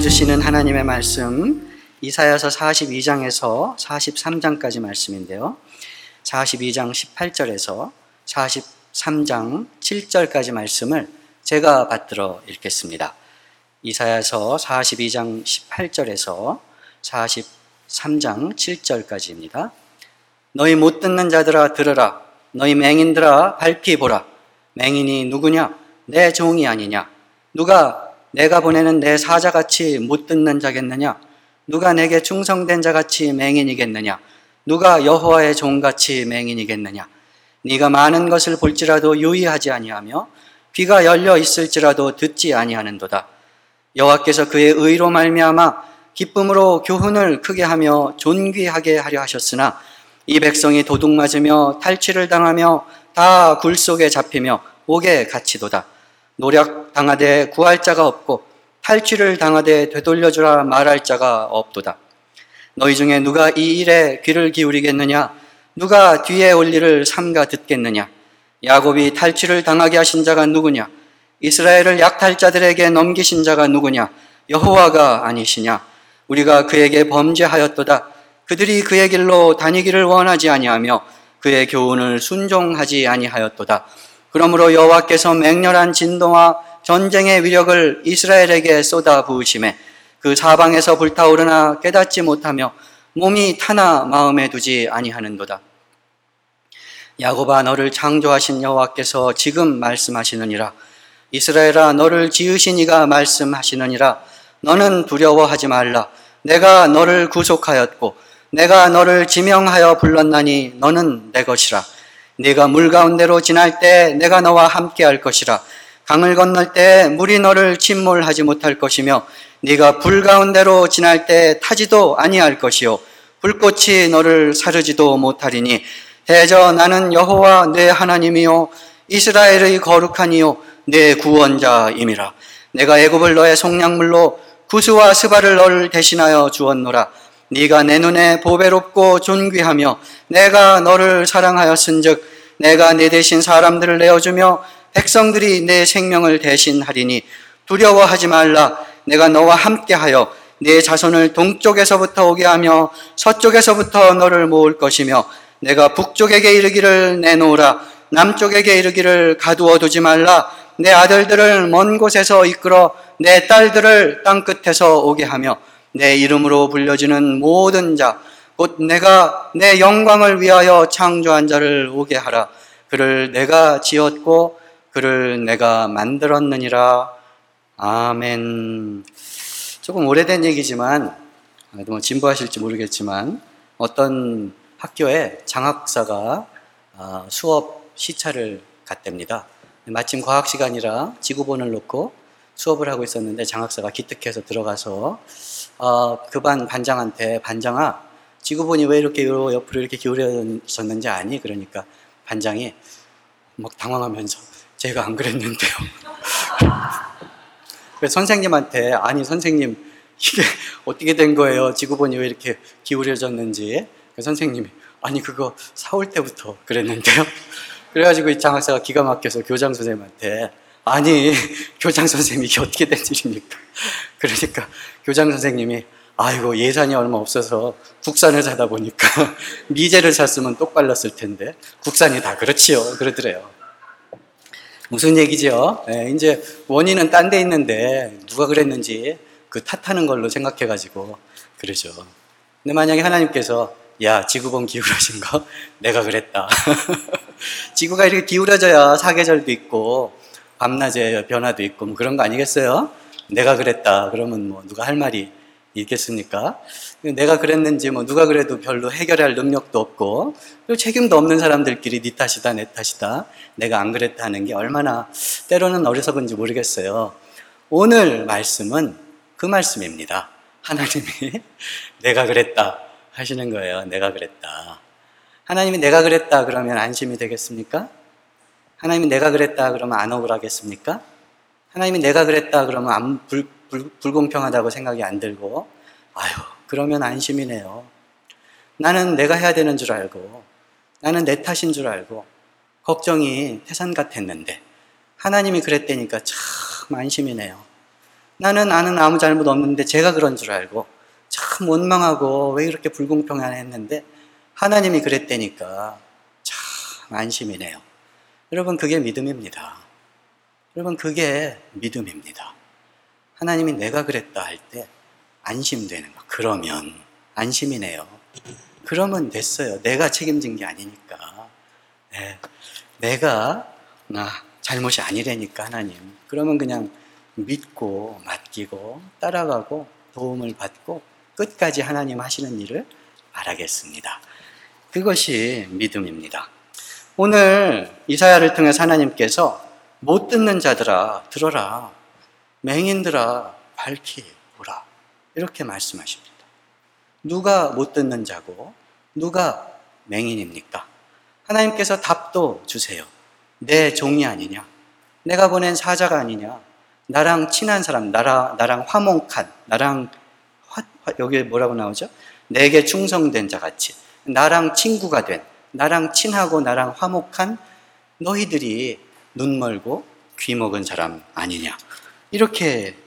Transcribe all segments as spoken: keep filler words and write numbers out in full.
알려주시는 하나님의 말씀 이사야서 사십이 장에서 사십삼 장까지 말씀인데요. 사십이 장 십팔 절에서 사십삼 장 칠 절까지 말씀을 제가 받들어 읽겠습니다. 이사야서 사십이 장 십팔 절에서 사십삼 장 칠 절까지입니다. 너희 못 듣는 자들아 들으라. 너희 맹인들아 밝히 보라. 맹인이 누구냐? 내 종이 아니냐? 누가 내가 보내는 내 사자같이 못 듣는 자겠느냐? 누가 내게 충성된 자같이 맹인이겠느냐? 누가 여호와의 종같이 맹인이겠느냐? 네가 많은 것을 볼지라도 유의하지 아니하며 귀가 열려 있을지라도 듣지 아니하는도다. 여호와께서 그의 의로 말미암아 기쁨으로 교훈을 크게 하며 존귀하게 하려 하셨으나 이 백성이 도둑 맞으며 탈취를 당하며 다 굴 속에 잡히며 옥에 갇히도다. 노력 당하되 구할 자가 없고 탈취를 당하되 되돌려주라 말할 자가 없도다. 너희 중에 누가 이 일에 귀를 기울이겠느냐? 누가 뒤에 올 일을 삼가 듣겠느냐? 야곱이 탈취를 당하게 하신 자가 누구냐? 이스라엘을 약탈자들에게 넘기신 자가 누구냐? 여호와가 아니시냐? 우리가 그에게 범죄하였도다. 그들이 그의 길로 다니기를 원하지 아니하며 그의 교훈을 순종하지 아니하였도다. 그러므로 여호와께서 맹렬한 진동과 전쟁의 위력을 이스라엘에게 쏟아 부으심에 그 사방에서 불타오르나 깨닫지 못하며 몸이 타나 마음에 두지 아니하는도다. 야곱아 너를 창조하신 여호와께서 지금 말씀하시느니라. 이스라엘아 너를 지으신 이가 말씀하시느니라. 너는 두려워하지 말라. 내가 너를 구속하였고 내가 너를 지명하여 불렀나니 너는 내 것이라. 네가 물 가운데로 지날 때 내가 너와 함께 할 것이라. 강을 건널 때 물이 너를 침몰하지 못할 것이며 네가 불 가운데로 지날 때 타지도 아니할 것이요 불꽃이 너를 사르지도 못하리니 대저 나는 여호와 내 하나님이요 이스라엘의 거룩한 이요 내 구원자임이라. 내가 애굽을 너의 속량물로 구스와 스바를 너를 대신하여 주었노라. 네가 내 눈에 보배롭고 존귀하며 내가 너를 사랑하였은즉 내가 네 대신 사람들을 내어주며 백성들이 내 생명을 대신하리니 두려워하지 말라. 내가 너와 함께하여 네 자손을 동쪽에서부터 오게 하며 서쪽에서부터 너를 모을 것이며 내가 북쪽에게 이르기를 내놓으라. 남쪽에게 이르기를 가두어 두지 말라. 내 아들들을 먼 곳에서 이끌어 내 딸들을 땅끝에서 오게 하며 내 이름으로 불려지는 모든 자 곧 내가 내 영광을 위하여 창조한 자를 오게 하라. 그를 내가 지었고 그를 내가 만들었느니라. 아멘. 조금 오래된 얘기지만 뭐 진부하실지 모르겠지만 어떤 학교에 장학사가 수업 시차를 갔답니다. 마침 과학 시간이라 지구본을 놓고 수업을 하고 있었는데 장학사가 기특해서 들어가서 어, 그 반 반장한테 반장아 지구본이 왜 이렇게 옆으로 이렇게 기울어졌는지 아니? 그러니까 반장이 막 당황하면서 제가 안 그랬는데요. 그래서 선생님한테 아니 선생님 이게 어떻게 된 거예요? 지구본이 왜 이렇게 기울어졌는지. 선생님이 아니 그거 사올 때부터 그랬는데요. 그래가지고 이 장학사가 기가 막혀서 교장 선생님한테 아니 교장 선생님이 이게 어떻게 된 일입니까? 그러니까 교장 선생님이 아이고 예산이 얼마 없어서 국산을 사다 보니까 미제를 샀으면 똑발랐을 텐데 국산이 다 그렇지요 그러더래요. 무슨 얘기죠? 네, 이제 원인은 딴 데 있는데 누가 그랬는지 그 탓하는 걸로 생각해가지고 그러죠. 근데 만약에 하나님께서 야 지구본 기울어진 거 내가 그랬다. 지구가 이렇게 기울어져야 사계절도 있고 밤낮의 변화도 있고 뭐 그런 거 아니겠어요? 내가 그랬다 그러면 뭐 누가 할 말이 있겠습니까? 내가 그랬는지 뭐 누가 그래도 별로 해결할 능력도 없고 그리고 책임도 없는 사람들끼리 네 탓이다 내 탓이다 내가 안 그랬다 하는 게 얼마나 때로는 어리석은지 모르겠어요. 오늘 말씀은 그 말씀입니다. 하나님이 내가 그랬다 하시는 거예요. 내가 그랬다. 하나님이 내가 그랬다 그러면 안심이 되겠습니까? 하나님이 내가 그랬다 그러면 안 억울하겠습니까? 하나님이 내가 그랬다 그러면 안 불, 불, 불공평하다고 생각이 안 들고 아유 그러면 안심이네요. 나는 내가 해야 되는 줄 알고 나는 내 탓인 줄 알고 걱정이 태산 같았는데 하나님이 그랬다니까 참 안심이네요. 나는 아는 아무 잘못 없는데 제가 그런 줄 알고 참 원망하고 왜 이렇게 불공평하나 했는데 하나님이 그랬다니까 참 안심이네요. 여러분, 그게 믿음입니다. 여러분, 그게 믿음입니다. 하나님이 내가 그랬다 할 때 안심되는 거. 그러면 안심이네요. 그러면 됐어요. 내가 책임진 게 아니니까. 네. 내가 아, 잘못이 아니라니까 하나님. 그러면 그냥 믿고 맡기고 따라가고 도움을 받고 끝까지 하나님 하시는 일을 바라겠습니다. 그것이 믿음입니다. 오늘 이사야를 통해서 하나님께서 못 듣는 자들아 들어라, 맹인들아 밝히 보라, 이렇게 말씀하십니다. 누가 못 듣는 자고 누가 맹인입니까? 하나님께서 답도 주세요. 내 종이 아니냐, 내가 보낸 사자가 아니냐, 나랑 친한 사람, 나라, 나랑 화목한, 나랑 화, 여기 뭐라고 나오죠? 내게 충성된 자 같이 나랑 친구가 된, 나랑 친하고 나랑 화목한 너희들이 눈 멀고 귀 먹은 사람 아니냐, 이렇게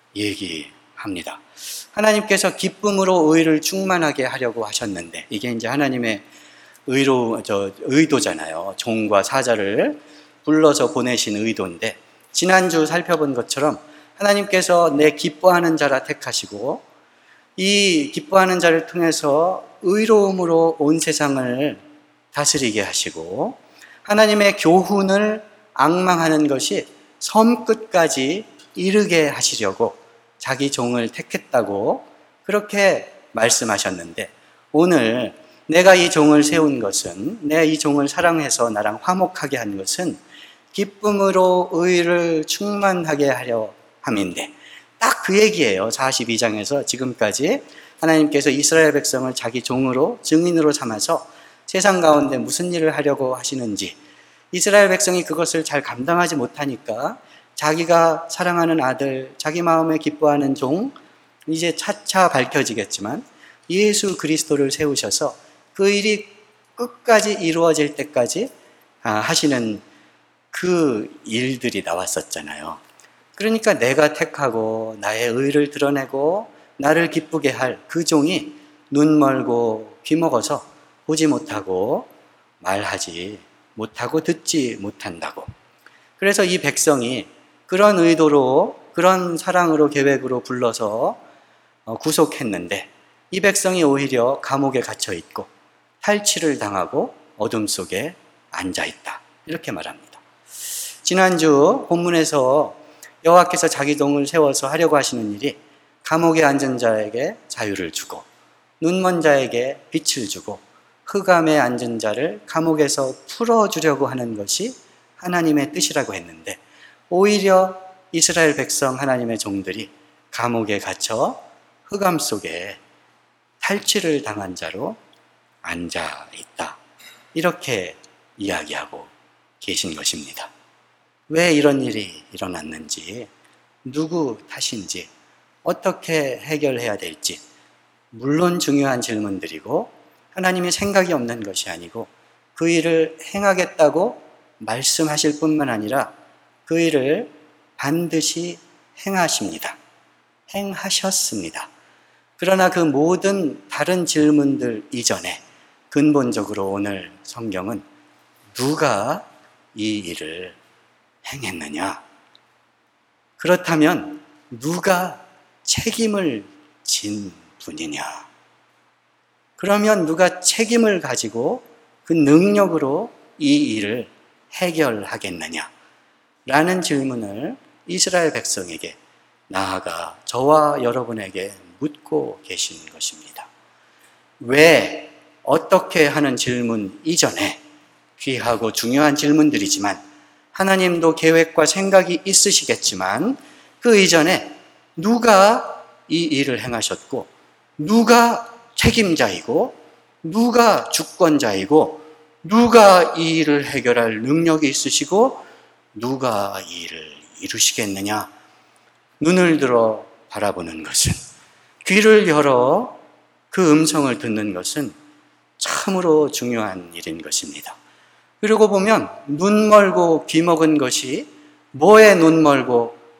얘기합니다. 하나님께서 기쁨으로 의를 충만하게 하려고 하셨는데, 이게 이제 하나님의 의로, 저, 의도잖아요. 종과 사자를 불러서 보내신 의도인데, 지난주 살펴본 것처럼 하나님께서 내 기뻐하는 자라 택하시고, 이 기뻐하는 자를 통해서 의로움으로 온 세상을 다스리게 하시고, 하나님의 교훈을 앙망하는 것이 섬 끝까지 이르게 하시려고 자기 종을 택했다고 그렇게 말씀하셨는데, 오늘 내가 이 종을 세운 것은, 내가 이 종을 사랑해서 나랑 화목하게 한 것은 기쁨으로 의를 충만하게 하려 함인데, 딱 그 얘기예요. 사십이 장에서 지금까지 하나님께서 이스라엘 백성을 자기 종으로, 증인으로 삼아서 세상 가운데 무슨 일을 하려고 하시는지, 이스라엘 백성이 그것을 잘 감당하지 못하니까 자기가 사랑하는 아들, 자기 마음에 기뻐하는 종, 이제 차차 밝혀지겠지만 예수 그리스도를 세우셔서 그 일이 끝까지 이루어질 때까지 하시는 그 일들이 나왔었잖아요. 그러니까 내가 택하고 나의 의를 드러내고 나를 기쁘게 할 그 종이 눈 멀고 귀 먹어서 보지 못하고 말하지 못하고 듣지 못한다고. 그래서 이 백성이 그런 의도로, 그런 사랑으로, 계획으로 불러서 구속했는데, 이 백성이 오히려 감옥에 갇혀 있고 탈취를 당하고 어둠 속에 앉아 있다, 이렇게 말합니다. 지난주 본문에서 여호와께서 자기 종을 세워서 하려고 하시는 일이 감옥에 앉은 자에게 자유를 주고 눈먼 자에게 빛을 주고 흑암에 앉은 자를 감옥에서 풀어주려고 하는 것이 하나님의 뜻이라고 했는데, 오히려 이스라엘 백성, 하나님의 종들이 감옥에 갇혀 흑암 속에 탈취를 당한 자로 앉아 있다, 이렇게 이야기하고 계신 것입니다. 왜 이런 일이 일어났는지, 누구 탓인지, 어떻게 해결해야 될지, 물론 중요한 질문들이고 하나님이 생각이 없는 것이 아니고 그 일을 행하겠다고 말씀하실 뿐만 아니라 그 일을 반드시 행하십니다. 행하셨습니다. 그러나 그 모든 다른 질문들 이전에 근본적으로 오늘 성경은 누가 이 일을 행했느냐? 그렇다면 누가 책임을 진 분이냐? 그러면 누가 책임을 가지고 그 능력으로 이 일을 해결하겠느냐? 라는 질문을 이스라엘 백성에게, 나아가 저와 여러분에게 묻고 계신 것입니다. 왜, 어떻게 하는 질문 이전에, 귀하고 중요한 질문들이지만 하나님도 계획과 생각이 있으시겠지만 그 이전에 누가 이 일을 행하셨고, 누가 책임자이고, 누가 주권자이고, 누가 이 일을 해결할 능력이 있으시고, 누가 이 일을 이루시겠느냐? 눈을 들어 바라보는 것은, 귀를 열어 그 음성을 듣는 것은 참으로 중요한 일인 것입니다. 그리고 보면 눈 멀고 귀 먹은 것이 뭐에 눈 멀고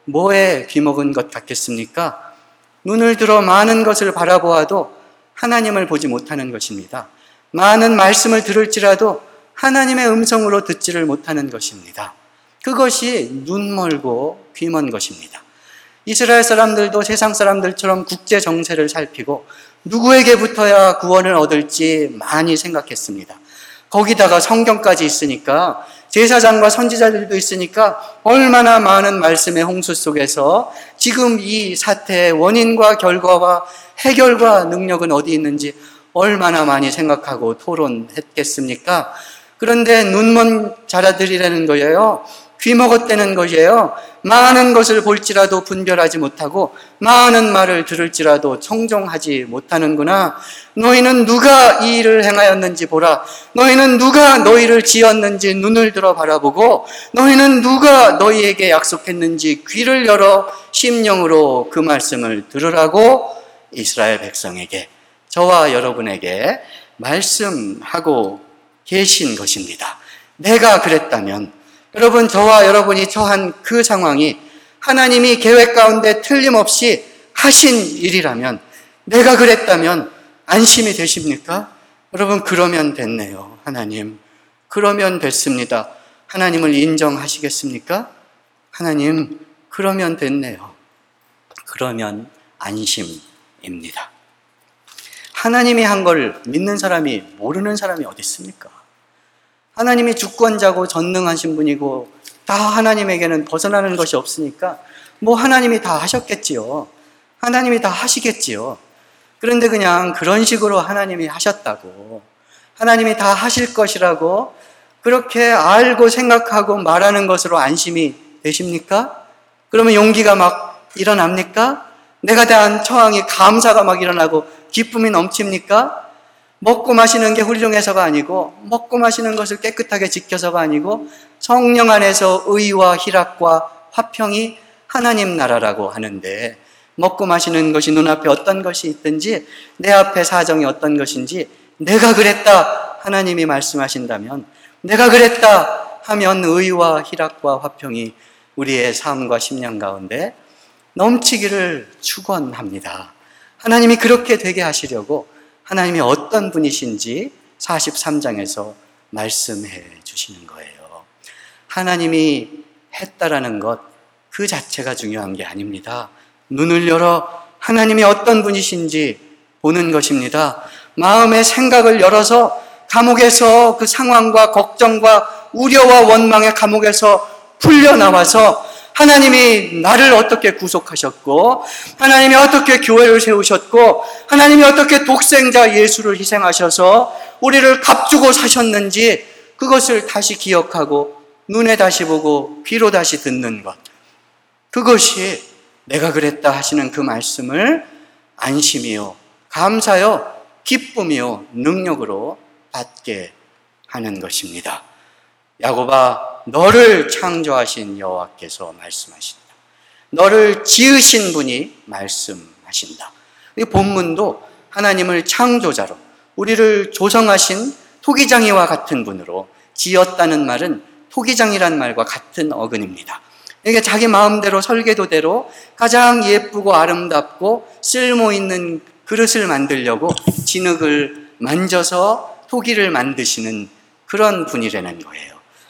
뭐에 귀먹은 것 같겠습니까? 눈을 들어 많은 것을 바라보아도 하나님을 보지 못하는 것입니다. 많은 말씀을 들을지라도 하나님의 음성으로 듣지를 못하는 것입니다. 그것이 눈멀고 귀먼 것입니다. 이스라엘 사람들도 세상 사람들처럼 국제 정세를 살피고 누구에게부터야 구원을 얻을지 많이 생각했습니다. 거기다가 성경까지 있으니까, 제사장과 선지자들도 있으니까 얼마나 많은 말씀의 홍수 속에서 지금 이 사태의 원인과 결과와 해결과 능력은 어디 있는지 얼마나 많이 생각하고 토론했겠습니까? 그런데 눈먼 자라들이라는 거예요. 귀먹었다는 것이에요. 많은 것을 볼지라도 분별하지 못하고 많은 말을 들을지라도 청종하지 못하는구나. 너희는 누가 이 일을 행하였는지 보라. 너희는 누가 너희를 지었는지 눈을 들어 바라보고 너희는 누가 너희에게 약속했는지 귀를 열어 심령으로 그 말씀을 들으라고 이스라엘 백성에게, 저와 여러분에게 말씀하고 계신 것입니다. 내가 그랬다면, 여러분, 저와 여러분이 처한 그 상황이 하나님이 계획 가운데 틀림없이 하신 일이라면, 내가 그랬다면 안심이 되십니까? 여러분, 그러면 됐네요. 하나님, 그러면 됐습니다. 하나님을 인정하시겠습니까? 하나님, 그러면 됐네요. 그러면 안심입니다. 하나님이 한 걸 믿는 사람이 모르는 사람이 어디 있습니까? 하나님이 주권자고 전능하신 분이고 다 하나님에게는 벗어나는 것이 없으니까 뭐 하나님이 다 하셨겠지요. 하나님이 다 하시겠지요. 그런데 그냥 그런 식으로 하나님이 하셨다고, 하나님이 다 하실 것이라고 그렇게 알고 생각하고 말하는 것으로 안심이 되십니까? 그러면 용기가 막 일어납니까? 내가 대한 처항이 감사가 막 일어나고 기쁨이 넘칩니까? 먹고 마시는 게 훌륭해서가 아니고, 먹고 마시는 것을 깨끗하게 지켜서가 아니고, 성령 안에서 의와 희락과 화평이 하나님 나라라고 하는데, 먹고 마시는 것이 눈앞에 어떤 것이 있든지, 내 앞에 사정이 어떤 것인지, 내가 그랬다 하나님이 말씀하신다면, 내가 그랬다 하면 의와 희락과 화평이 우리의 삶과 심령 가운데 넘치기를 축원합니다. 하나님이 그렇게 되게 하시려고 하나님이 어떤 분이신지 사십삼 장에서 말씀해 주시는 거예요. 하나님이 했다라는 것 그 자체가 중요한 게 아닙니다. 눈을 열어 하나님이 어떤 분이신지 보는 것입니다. 마음의 생각을 열어서 감옥에서 그 상황과 걱정과 우려와 원망의 감옥에서 풀려나와서 하나님이 나를 어떻게 구속하셨고, 하나님이 어떻게 교회를 세우셨고, 하나님이 어떻게 독생자 예수를 희생하셔서 우리를 값주고 사셨는지 그것을 다시 기억하고 눈에 다시 보고 귀로 다시 듣는 것, 그것이 내가 그랬다 하시는 그 말씀을 안심이요, 감사요, 기쁨이요, 능력으로 받게 하는 것입니다. 야곱아, 너를 창조하신 여호와께서 말씀하신다. 너를 지으신 분이 말씀하신다. 이 본문도 하나님을 창조자로, 우리를 조성하신 토기장이와 같은 분으로 지었다는 말은 토기장이란 말과 같은 어근입니다. 이게 자기 마음대로 설계도대로 가장 예쁘고 아름답고 쓸모있는 그릇을 만들려고 진흙을 만져서 토기를 만드시는 그런 분이라는 거예요.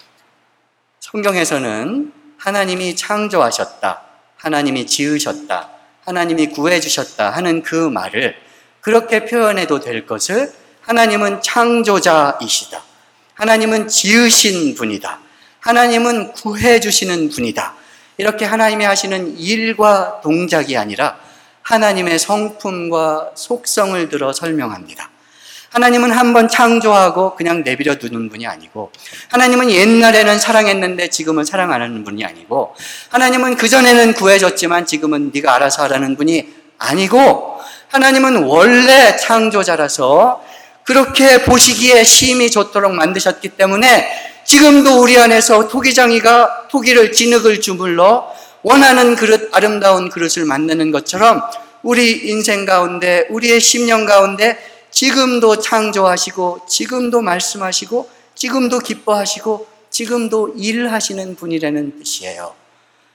성경에서는 하나님이 창조하셨다, 하나님이 지으셨다, 하나님이 구해주셨다 하는 그 말을 그렇게 표현해도 될 것을 하나님은 창조자이시다, 하나님은 지으신 분이다, 하나님은 구해주시는 분이다, 이렇게 하나님이 하시는 일과 동작이 아니라 하나님의 성품과 속성을 들어 설명합니다. 하나님은 한번 창조하고 그냥 내버려 두는 분이 아니고, 하나님은 옛날에는 사랑했는데 지금은 사랑 안 하는 분이 아니고, 하나님은 그전에는 구해줬지만 지금은 네가 알아서 하라는 분이 아니고, 하나님은 원래 창조자라서 그렇게 보시기에 심히 좋도록 만드셨기 때문에 지금도 우리 안에서 토기장이가 토기를 진흙을 주물러 원하는 그릇, 아름다운 그릇을 만드는 것처럼 우리 인생 가운데, 우리의 심령 가운데 지금도 창조하시고 지금도 말씀하시고 지금도 기뻐하시고 지금도 일하시는 분이라는 뜻이에요.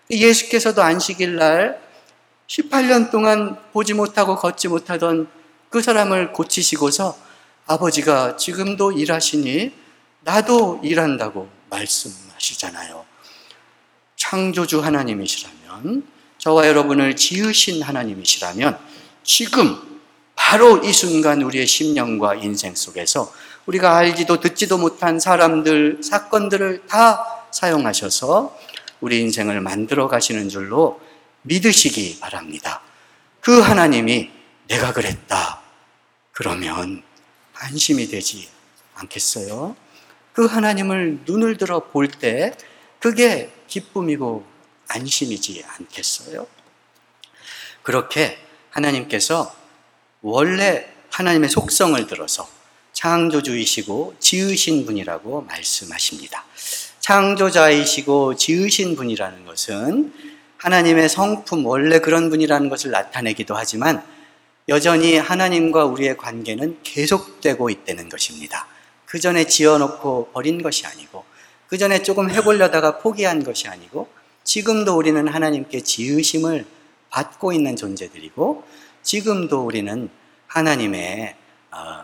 예수께서도 안식일 날 십팔 년 동안 보지 못하고 걷지 못하던 그 사람을 고치시고서 아버지가 지금도 일하시니 나도 일한다고 말씀하시잖아요. 창조주 하나님이시라면, 저와 여러분을 지으신 하나님이시라면 지금 바로 이 순간 우리의 심령과 인생 속에서 우리가 알지도 듣지도 못한 사람들, 사건들을 다 사용하셔서 우리 인생을 만들어 가시는 줄로 믿으시기 바랍니다. 그 하나님이 내가 그랬다 그러면 안심이 되지 않겠어요? 그 하나님을 눈을 들어 볼 때 그게 기쁨이고 안심이지 않겠어요? 그렇게 하나님께서 원래 하나님의 속성을 들어서 창조주이시고 지으신 분이라고 말씀하십니다. 창조자이시고 지으신 분이라는 것은 하나님의 성품, 원래 그런 분이라는 것을 나타내기도 하지만 여전히 하나님과 우리의 관계는 계속되고 있다는 것입니다. 그 전에 지어놓고 버린 것이 아니고, 그 전에 조금 해보려다가 포기한 것이 아니고, 지금도 우리는 하나님께 지으심을 받고 있는 존재들이고, 지금도 우리는 하나님의 어,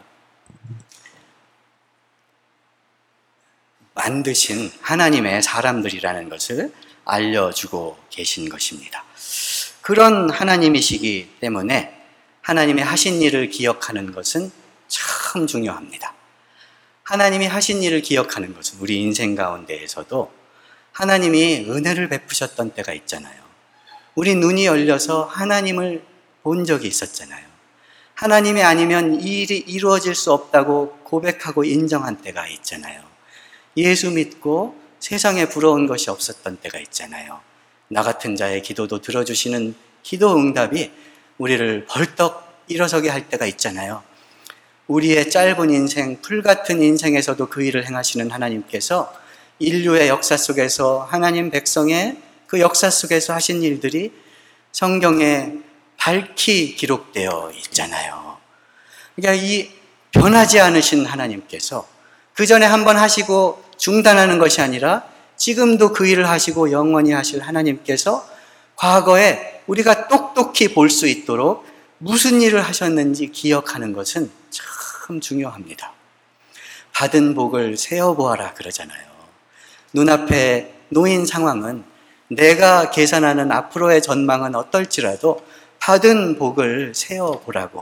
만드신 하나님의 사람들이라는 것을 알려주고 계신 것입니다. 그런 하나님이시기 때문에 하나님의 하신 일을 기억하는 것은 참 중요합니다. 하나님이 하신 일을 기억하는 것은 우리 인생 가운데에서도 하나님이 은혜를 베푸셨던 때가 있잖아요. 우리 눈이 열려서 하나님을 본 적이 있었잖아요. 하나님이 아니면 이 일이 이루어질 수 없다고 고백하고 인정한 때가 있잖아요. 예수 믿고 세상에 부러운 것이 없었던 때가 있잖아요. 나 같은 자의 기도도 들어주시는 기도 응답이 우리를 벌떡 일어서게 할 때가 있잖아요. 우리의 짧은 인생, 풀 같은 인생에서도 그 일을 행하시는 하나님께서 인류의 역사 속에서 하나님 백성의 그 역사 속에서 하신 일들이 성경에 밝히 기록되어 있잖아요. 그러니까 이 변하지 않으신 하나님께서 그 전에 한번 하시고 중단하는 것이 아니라 지금도 그 일을 하시고 영원히 하실 하나님께서 과거에 우리가 똑똑히 볼 수 있도록 무슨 일을 하셨는지 기억하는 것은 참 중요합니다. 받은 복을 세어보아라 그러잖아요. 눈앞에 놓인 상황은 내가 계산하는 앞으로의 전망은 어떨지라도 받은 복을 세어보라고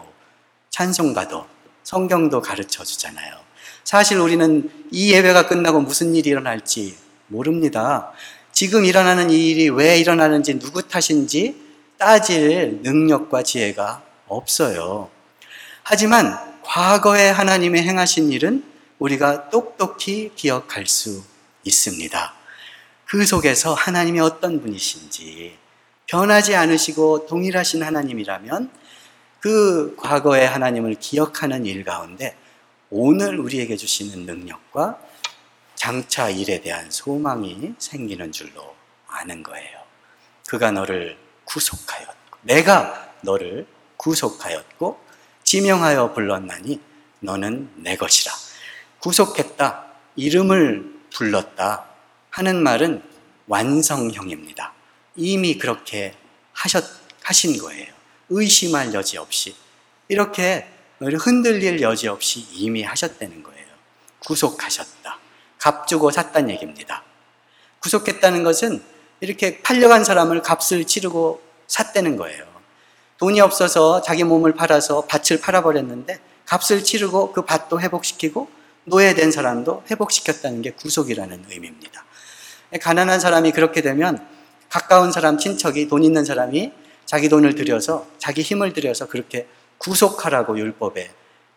찬송가도 성경도 가르쳐 주잖아요. 사실 우리는 이 예배가 끝나고 무슨 일이 일어날지 모릅니다. 지금 일어나는 이 일이 왜 일어나는지 누구 탓인지 따질 능력과 지혜가 없어요. 하지만 과거에 하나님의 행하신 일은 우리가 똑똑히 기억할 수 있습니다. 그 속에서 하나님이 어떤 분이신지, 변하지 않으시고 동일하신 하나님이라면 그 과거의 하나님을 기억하는 일 가운데 오늘 우리에게 주시는 능력과 장차 일에 대한 소망이 생기는 줄로 아는 거예요. 그가 너를 구속하였고, 내가 너를 구속하였고 지명하여 불렀나니 너는 내 것이라. 구속했다, 이름을 불렀다 하는 말은 완성형입니다. 이미 그렇게 하셨, 하신 거예요. 의심할 여지 없이, 이렇게 흔들릴 여지 없이 이미 하셨다는 거예요. 구속하셨다. 값 주고 샀다는 얘기입니다. 구속했다는 것은 이렇게 팔려간 사람을 값을 치르고 샀다는 거예요. 돈이 없어서 자기 몸을 팔아서 밭을 팔아버렸는데 값을 치르고 그 밭도 회복시키고 노예된 사람도 회복시켰다는 게 구속이라는 의미입니다. 가난한 사람이 그렇게 되면 가까운 사람, 친척이, 돈 있는 사람이 자기 돈을 들여서, 자기 힘을 들여서 그렇게 구속하라고 율법에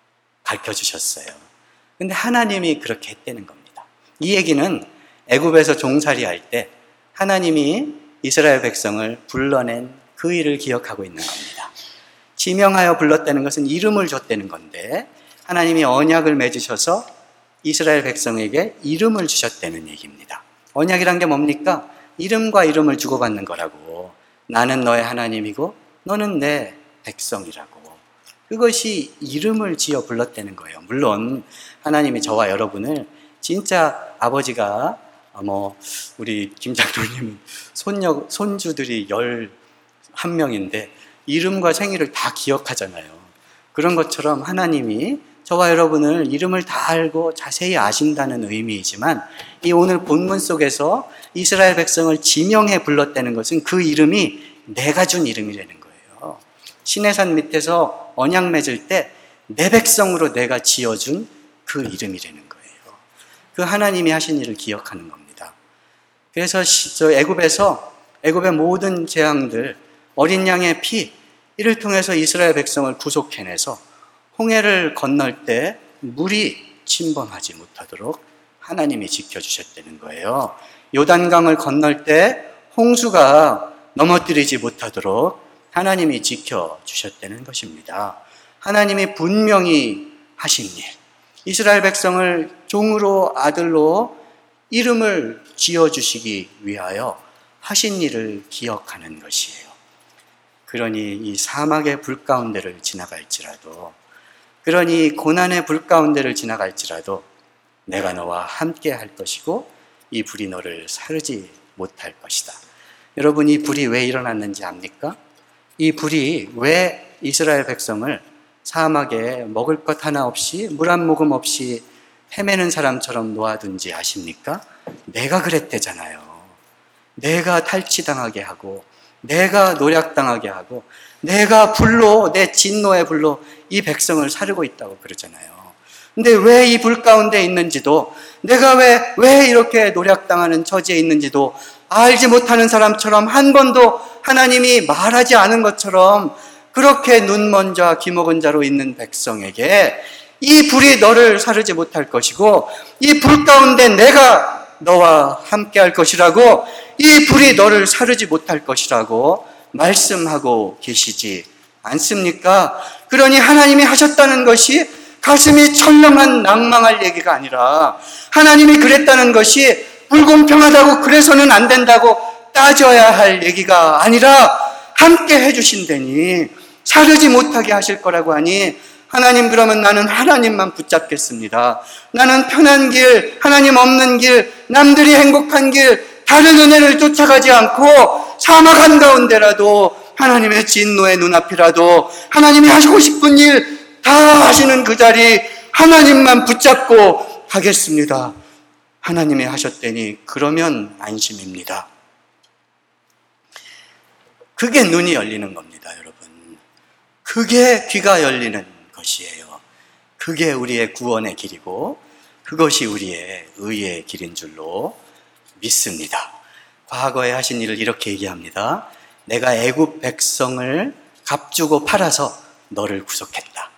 가르쳐주셨어요. 근데 하나님이 그렇게 했다는 겁니다. 이 얘기는 애굽에서 종살이 할 때 하나님이 이스라엘 백성을 불러낸 그 일을 기억하고 있는 겁니다. 지명하여 불렀다는 것은 이름을 줬다는 건데 하나님이 언약을 맺으셔서 이스라엘 백성에게 이름을 주셨다는 얘기입니다. 언약이란 게 뭡니까? 이름과 이름을 주고받는 거라고. 나는 너의 하나님이고 너는 내 백성이라고. 그것이 이름을 지어 불렀다는 거예요. 물론 하나님이 저와 여러분을 진짜 아버지가 뭐 우리 김 장로님은 손녀 손주들이 열한 명인데 이름과 생일을 다 기억하잖아요. 그런 것처럼 하나님이 저와 여러분을 이름을 다 알고 자세히 아신다는 의미이지만, 이 오늘 본문 속에서 이스라엘 백성을 지명해 불렀다는 것은 그 이름이 내가 준 이름이라는 거예요. 시내산 밑에서 언약 맺을 때 내 백성으로 내가 지어준 그 이름이라는 거예요. 그 하나님이 하신 일을 기억하는 겁니다. 그래서 저 애굽에서 애굽의 모든 재앙들, 어린 양의 피, 이를 통해서 이스라엘 백성을 구속해내서 홍해를 건널 때 물이 침범하지 못하도록 하나님이 지켜주셨다는 거예요. 요단강을 건널 때 홍수가 넘어뜨리지 못하도록 하나님이 지켜주셨다는 것입니다. 하나님이 분명히 하신 일, 이스라엘 백성을 종으로 아들로 이름을 지어주시기 위하여 하신 일을 기억하는 것이에요. 그러니 이 사막의 불 가운데를 지나갈지라도, 그러니 고난의 불 가운데를 지나갈지라도 내가 너와 함께 할 것이고 이 불이 너를 사르지 못할 것이다. 여러분, 이 불이 왜 일어났는지 압니까? 이 불이 왜 이스라엘 백성을 사막에 먹을 것 하나 없이 물 한 모금 없이 헤매는 사람처럼 놓아둔지 아십니까? 내가 그랬대잖아요. 내가 탈취당하게 하고 내가 노략당하게 하고 내가 불로, 내 진노의 불로 이 백성을 사르고 있다고 그러잖아요. 근데 왜 이 불 가운데 있는지도, 내가 왜, 왜 이렇게 노략당하는 처지에 있는지도 알지 못하는 사람처럼 한 번도 하나님이 말하지 않은 것처럼 그렇게 눈먼 자, 귀먹은 자로 있는 백성에게 이 불이 너를 사르지 못할 것이고 이 불 가운데 내가 너와 함께 할 것이라고, 이 불이 너를 사르지 못할 것이라고 말씀하고 계시지 않습니까? 그러니 하나님이 하셨다는 것이 가슴이 철렁한 낭망할 얘기가 아니라, 하나님이 그랬다는 것이 불공평하다고 그래서는 안 된다고 따져야 할 얘기가 아니라, 함께 해주신다니, 사르지 못하게 하실 거라고 하니, 하나님, 그러면 나는 하나님만 붙잡겠습니다. 나는 편한 길, 하나님 없는 길, 남들이 행복한 길, 다른 은혜를 쫓아가지 않고 사막 한가운데라도 하나님의 진노의 눈앞이라도 하나님이 하시고 싶은 일 다 하시는 그 자리 하나님만 붙잡고 가겠습니다. 하나님이 하셨다니 그러면 안심입니다. 그게 눈이 열리는 겁니다, 여러분. 그게 귀가 열리는 것이에요. 그게 우리의 구원의 길이고 그것이 우리의 의의 길인 줄로 믿습니다. 과거에 하신 일을 이렇게 얘기합니다. 내가 애굽 백성을 값주고 팔아서 너를 구속했다.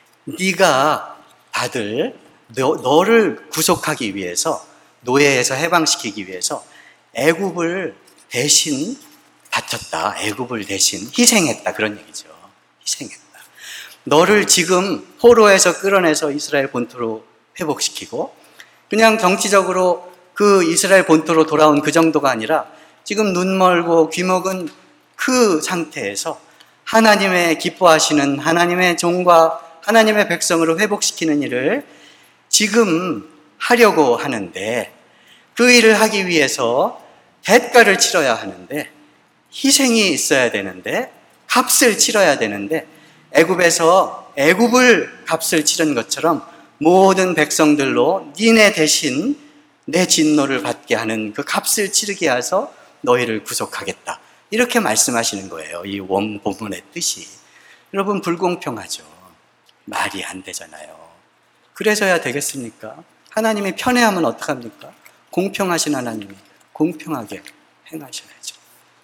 네가 받을, 너, 너를 구속하기 위해서, 노예에서 해방시키기 위해서 애굽을 대신 바쳤다. 애굽을 대신 희생했다. 그런 얘기죠. 희생했다. 너를 지금 포로에서 끌어내서 이스라엘 본토로 회복시키고, 그냥 정치적으로 그 이스라엘 본토로 돌아온 그 정도가 아니라 지금 눈 멀고 귀 먹은 그 상태에서 하나님의 기뻐하시는 하나님의 종과 하나님의 백성으로 회복시키는 일을 지금 하려고 하는데, 그 일을 하기 위해서 대가를 치러야 하는데, 희생이 있어야 되는데, 값을 치러야 되는데, 애굽에서 애굽을 값을 치른 것처럼 모든 백성들로 니네 대신 내 진노를 받게 하는 그 값을 치르게 해서 너희를 구속하겠다. 이렇게 말씀하시는 거예요. 이 원 본문의 뜻이. 여러분, 불공평하죠. 말이 안 되잖아요. 그래서야 되겠습니까? 하나님이 편애하면 어떡합니까? 공평하신 하나님이 공평하게 행하셔야죠.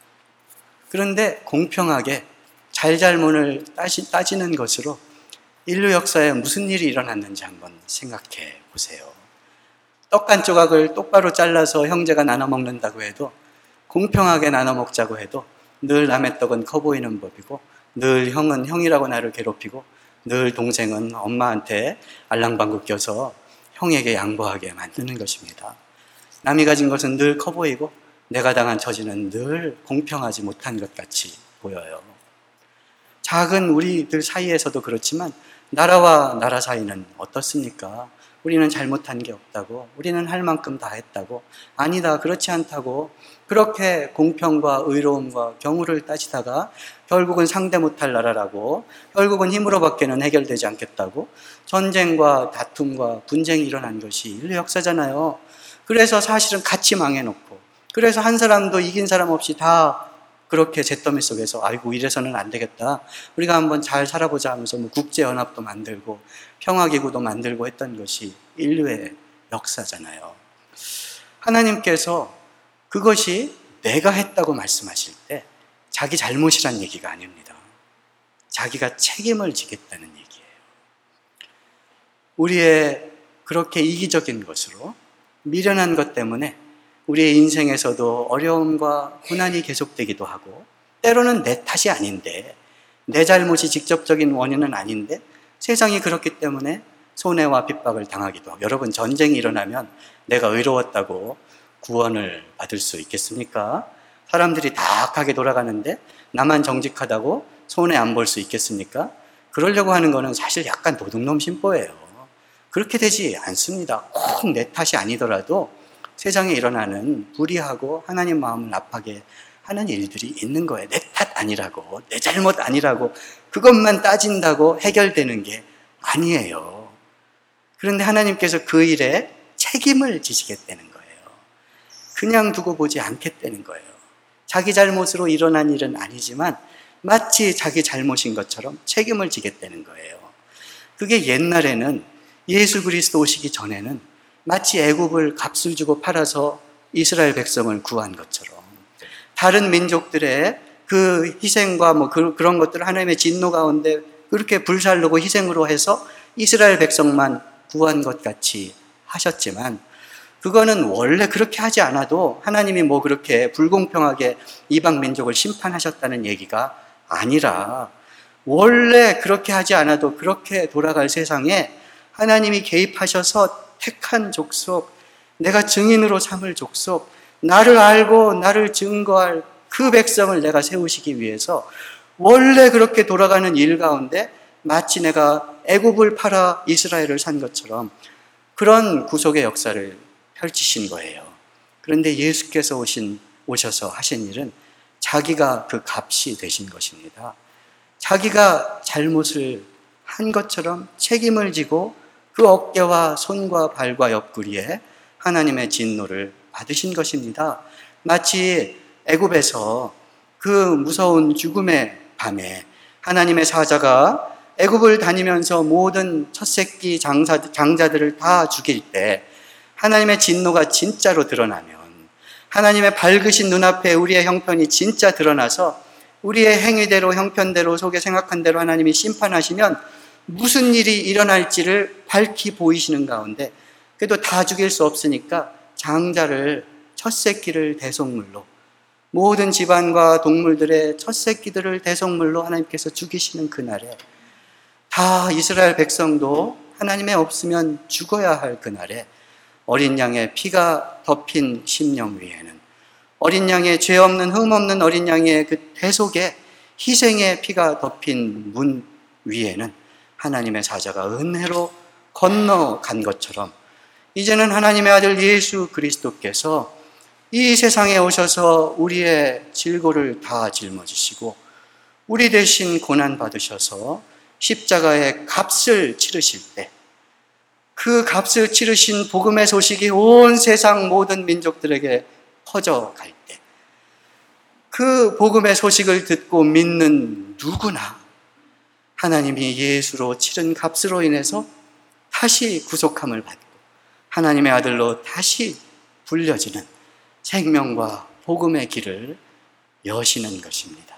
그런데 공평하게 잘잘못을 따지, 따지는 것으로 인류 역사에 무슨 일이 일어났는지 한번 생각해 보세요. 떡 한 조각을 똑바로 잘라서 형제가 나눠 먹는다고 해도, 공평하게 나눠 먹자고 해도 늘 남의 떡은 커 보이는 법이고, 늘 형은 형이라고 나를 괴롭히고, 늘 동생은 엄마한테 알랑방구 껴서 형에게 양보하게 만드는 것입니다. 남이 가진 것은 늘 커 보이고 내가 당한 처지는 늘 공평하지 못한 것 같이 보여요. 작은 우리들 사이에서도 그렇지만 나라와 나라 사이는 어떻습니까? 우리는 잘못한 게 없다고, 우리는 할 만큼 다 했다고, 아니다, 그렇지 않다고, 그렇게 공평과 의로움과 경우를 따지다가 결국은 상대 못할 나라라고, 결국은 힘으로밖에는 해결되지 않겠다고, 전쟁과 다툼과 분쟁이 일어난 것이 인류 역사잖아요. 그래서 사실은 같이 망해놓고, 그래서 한 사람도 이긴 사람 없이 다 그렇게 잿더미 속에서 아이고 이래서는 안 되겠다, 우리가 한번 잘 살아보자 하면서 뭐 국제연합도 만들고 평화기구도 만들고 했던 것이 인류의 역사잖아요. 하나님께서 그것이 내가 했다고 말씀하실 때 자기 잘못이란 얘기가 아닙니다. 자기가 책임을 지겠다는 얘기예요. 우리의 그렇게 이기적인 것으로 미련한 것 때문에 우리의 인생에서도 어려움과 고난이 계속되기도 하고, 때로는 내 탓이 아닌데, 내 잘못이 직접적인 원인은 아닌데 세상이 그렇기 때문에 손해와 핍박을 당하기도 하고, 여러분 전쟁이 일어나면 내가 의로웠다고 구원을 받을 수 있겠습니까? 사람들이 다 악하게 돌아가는데 나만 정직하다고 손해 안 볼 수 있겠습니까? 그러려고 하는 거는 사실 약간 도둑놈 심보예요. 그렇게 되지 않습니다. 꼭 내 탓이 아니더라도 세상에 일어나는 불의하고 하나님 마음을 나빠게 하는 일들이 있는 거예요. 내 탓 아니라고, 내 잘못 아니라고, 그것만 따진다고 해결되는 게 아니에요. 그런데 하나님께서 그 일에 책임을 지시겠다는 거예요. 그냥 두고 보지 않겠다는 거예요. 자기 잘못으로 일어난 일은 아니지만 마치 자기 잘못인 것처럼 책임을 지겠다는 거예요. 그게 옛날에는 예수 그리스도 오시기 전에는 마치 애굽을 값을 주고 팔아서 이스라엘 백성을 구한 것처럼, 다른 민족들의 그 희생과 뭐 그, 그런 것들을 하나님의 진노 가운데 그렇게 불살르고 희생으로 해서 이스라엘 백성만 구한 것 같이 하셨지만, 그거는 원래 그렇게 하지 않아도 하나님이 뭐 그렇게 불공평하게 이방 민족을 심판하셨다는 얘기가 아니라, 원래 그렇게 하지 않아도 그렇게 돌아갈 세상에 하나님이 개입하셔서 택한 족속, 내가 증인으로 삼을 족속, 나를 알고 나를 증거할 그 백성을 내가 세우시기 위해서 원래 그렇게 돌아가는 일 가운데 마치 내가 애굽을 팔아 이스라엘을 산 것처럼 그런 구속의 역사를 펼치신 거예요. 그런데 예수께서 오신, 오셔서 하신 일은 자기가 그 값이 되신 것입니다. 자기가 잘못을 한 것처럼 책임을 지고 그 어깨와 손과 발과 옆구리에 하나님의 진노를 받으신 것입니다. 마치 애굽에서 그 무서운 죽음의 밤에 하나님의 사자가 애굽을 다니면서 모든 첫새끼 장사, 장자들을 다 죽일 때 하나님의 진노가 진짜로 드러나면, 하나님의 밝으신 눈앞에 우리의 형편이 진짜 드러나서 우리의 행위대로 형편대로 속에 생각한 대로 하나님이 심판하시면 무슨 일이 일어날지를 밝히 보이시는 가운데, 그래도 다 죽일 수 없으니까 장자를, 첫새끼를 대속물로, 모든 집안과 동물들의 첫새끼들을 대속물로 하나님께서 죽이시는 그날에, 다 이스라엘 백성도 하나님의 없으면 죽어야 할 그날에 어린 양의 피가 덮인 심령 위에는, 어린 양의 죄 없는 흠 없는 어린 양의 그 대속의 희생의 피가 덮인 문 위에는 하나님의 사자가 은혜로 건너간 것처럼, 이제는 하나님의 아들 예수 그리스도께서 이 세상에 오셔서 우리의 질고를 다 짊어지시고 우리 대신 고난 받으셔서 십자가의 값을 치르실 때, 그 값을 치르신 복음의 소식이 온 세상 모든 민족들에게 퍼져갈 때, 그 복음의 소식을 듣고 믿는 누구나 하나님이 예수로 치른 값으로 인해서 다시 구속함을 받고 하나님의 아들로 다시 불려지는 생명과 복음의 길을 여시는 것입니다.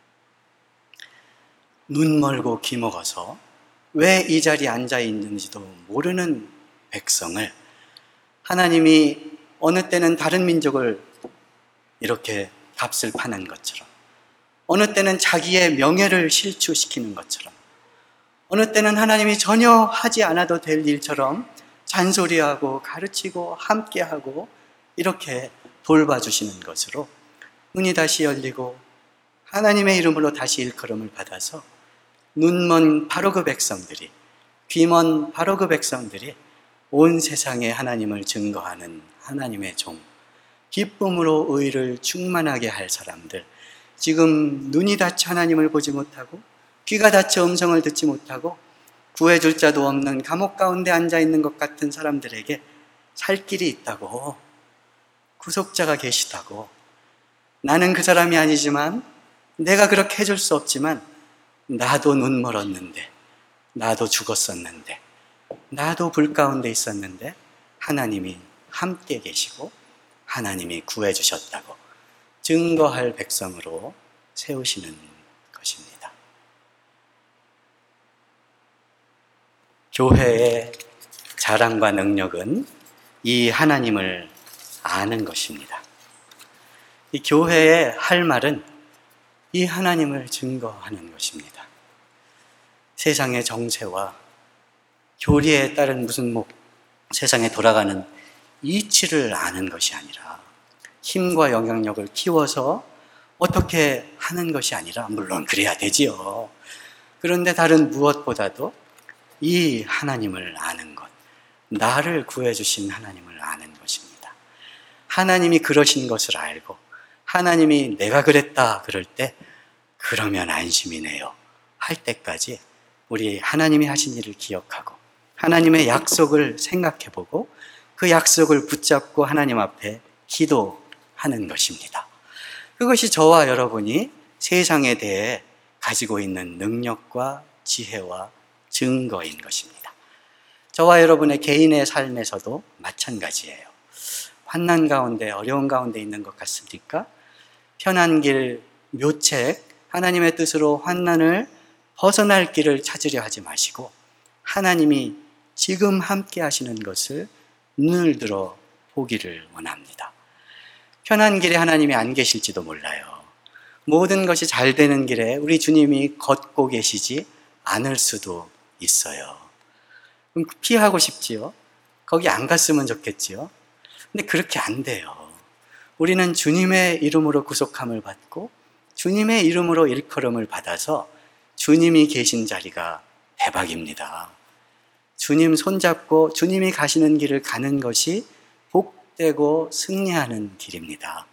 눈 멀고 귀 먹어서 왜 이 자리에 앉아 있는지도 모르는 백성을 하나님이 어느 때는 다른 민족을 이렇게 값을 파는 것처럼, 어느 때는 자기의 명예를 실추시키는 것처럼, 어느 때는 하나님이 전혀 하지 않아도 될 일처럼 잔소리하고 가르치고 함께하고 이렇게 돌봐주시는 것으로 눈이 다시 열리고 하나님의 이름으로 다시 일컬음을 받아서 눈먼 바로 그 백성들이, 귀먼 바로 그 백성들이 온 세상에 하나님을 증거하는 하나님의 종, 기쁨으로 의를 충만하게 할 사람들, 지금 눈이 닫혀 하나님을 보지 못하고 귀가 닫혀 음성을 듣지 못하고 구해줄 자도 없는 감옥 가운데 앉아있는 것 같은 사람들에게 살 길이 있다고, 구속자가 계시다고, 나는 그 사람이 아니지만 내가 그렇게 해줄 수 없지만 나도 눈 멀었는데, 나도 죽었었는데, 나도 불 가운데 있었는데 하나님이 함께 계시고 하나님이 구해주셨다고 증거할 백성으로 세우시는 것입니다. 교회의 자랑과 능력은 이 하나님을 아는 것입니다. 이 교회의 할 말은 이 하나님을 증거하는 것입니다. 세상의 정세와 교리에 따른 무슨 뭐 세상에 돌아가는 이치를 아는 것이 아니라, 힘과 영향력을 키워서 어떻게 하는 것이 아니라, 물론 그래야 되지요. 그런데 다른 무엇보다도 이 하나님을 아는 것, 나를 구해주신 하나님을 아는 것입니다. 하나님이 그러신 것을 알고 하나님이 내가 그랬다 그럴 때 그러면 안심이네요 할 때까지 우리 하나님이 하신 일을 기억하고 하나님의 약속을 생각해보고 그 약속을 붙잡고 하나님 앞에 기도하는 것입니다. 그것이 저와 여러분이 세상에 대해 가지고 있는 능력과 지혜와 증거인 것입니다. 저와 여러분의 개인의 삶에서도 마찬가지예요. 환난 가운데, 어려운 가운데 있는 것 같습니까? 편한 길, 묘책, 하나님의 뜻으로 환난을 벗어날 길을 찾으려 하지 마시고 하나님이 지금 함께 하시는 것을 눈을 들어 보기를 원합니다. 편한 길에 하나님이 안 계실지도 몰라요. 모든 것이 잘 되는 길에 우리 주님이 걷고 계시지 않을 수도 있어요. 그럼 피하고 싶지요? 거기 안 갔으면 좋겠지요? 근데 그렇게 안 돼요. 우리는 주님의 이름으로 구속함을 받고 주님의 이름으로 일컬음을 받아서 주님이 계신 자리가 대박입니다. 주님 손잡고 주님이 가시는 길을 가는 것이 복되고 승리하는 길입니다.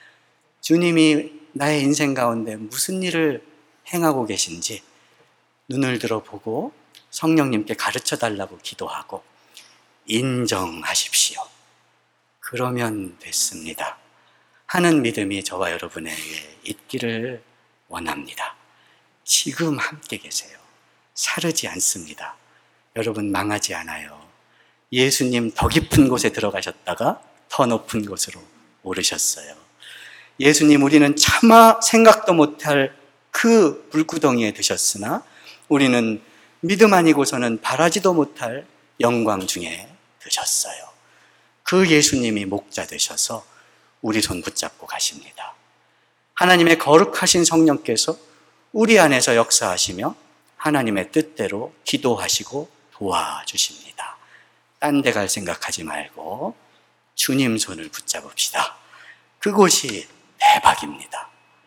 주님이 나의 인생 가운데 무슨 일을 행하고 계신지 눈을 들어보고 성령님께 가르쳐 달라고 기도하고 인정하십시오. 그러면 됐습니다 하는 믿음이 저와 여러분에게 있기를 원합니다. 지금 함께 계세요. 사르지 않습니다. 여러분 망하지 않아요. 예수님 더 깊은 곳에 들어가셨다가 더 높은 곳으로 오르셨어요. 예수님 우리는 차마 생각도 못할 그 불구덩이에 드셨으나 우리는 믿음 아니고서는 바라지도 못할 영광 중에 드셨어요. 그 예수님이 목자 되셔서 우리 손 붙잡고 가십니다. 하나님의 거룩하신 성령께서 우리 안에서 역사하시며 하나님의 뜻대로 기도하시고 도와주십니다. 딴 데 갈 생각하지 말고 주님 손을 붙잡읍시다. 그곳이 대박입니다.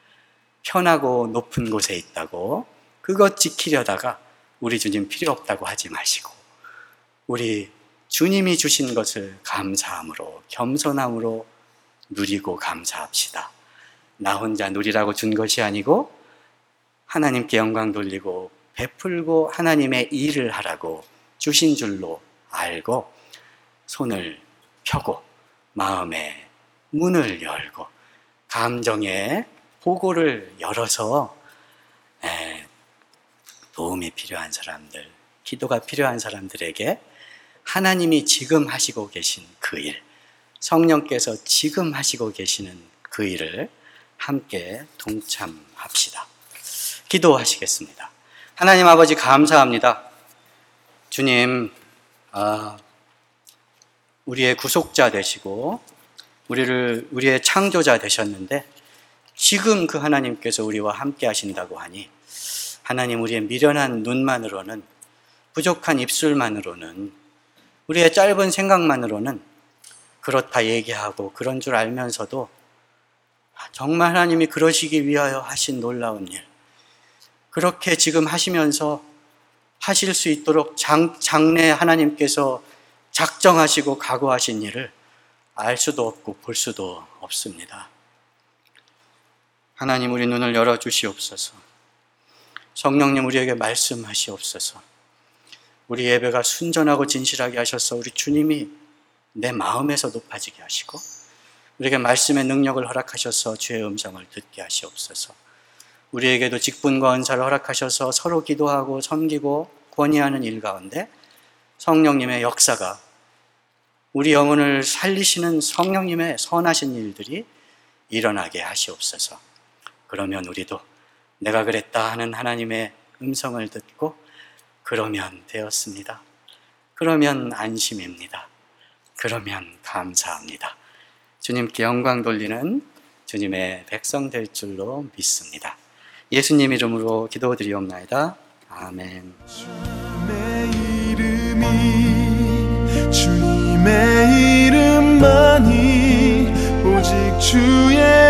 편하고 높은 곳에 있다고 그것 지키려다가 우리 주님 필요 없다고 하지 마시고 우리 주님이 주신 것을 감사함으로 겸손함으로 누리고 감사합시다. 나 혼자 누리라고 준 것이 아니고 하나님께 영광 돌리고 베풀고 하나님의 일을 하라고 주신 줄로 알고 손을 펴고 마음의 문을 열고 감정의 보고를 열어서 도움이 필요한 사람들, 기도가 필요한 사람들에게 하나님이 지금 하시고 계신 그 일, 성령께서 지금 하시고 계시는 그 일을 함께 동참합시다. 기도하시겠습니다. 하나님 아버지 감사합니다. 주님, 아, 우리의 구속자 되시고 우리를 우리의 창조자 되셨는데 지금 그 하나님께서 우리와 함께 하신다고 하니 하나님 우리의 미련한 눈만으로는 부족한 입술만으로는 우리의 짧은 생각만으로는 그렇다 얘기하고 그런 줄 알면서도 정말 하나님이 그러시기 위하여 하신 놀라운 일 그렇게 지금 하시면서 하실 수 있도록 장, 장래 하나님께서 작정하시고 각오하신 일을 알 수도 없고 볼 수도 없습니다. 하나님, 우리 눈을 열어주시옵소서. 성령님, 우리에게 말씀하시옵소서. 우리 예배가 순전하고 진실하게 하셔서 우리 주님이 내 마음에서 높아지게 하시고 우리에게 말씀의 능력을 허락하셔서 주의 음성을 듣게 하시옵소서. 우리에게도 직분과 은사를 허락하셔서 서로 기도하고 섬기고 권위하는 일 가운데 성령님의 역사가, 우리 영혼을 살리시는 성령님의 선하신 일들이 일어나게 하시옵소서. 그러면 우리도 내가 그랬다 하는 하나님의 음성을 듣고 그러면 되었습니다. 그러면 안심입니다. 그러면 감사합니다. 주님께 영광 돌리는 주님의 백성 될 줄로 믿습니다. 예수님 이름으로 기도드리옵나이다. 아멘. 주님의 이름이 주님의 이름만이 오직 주의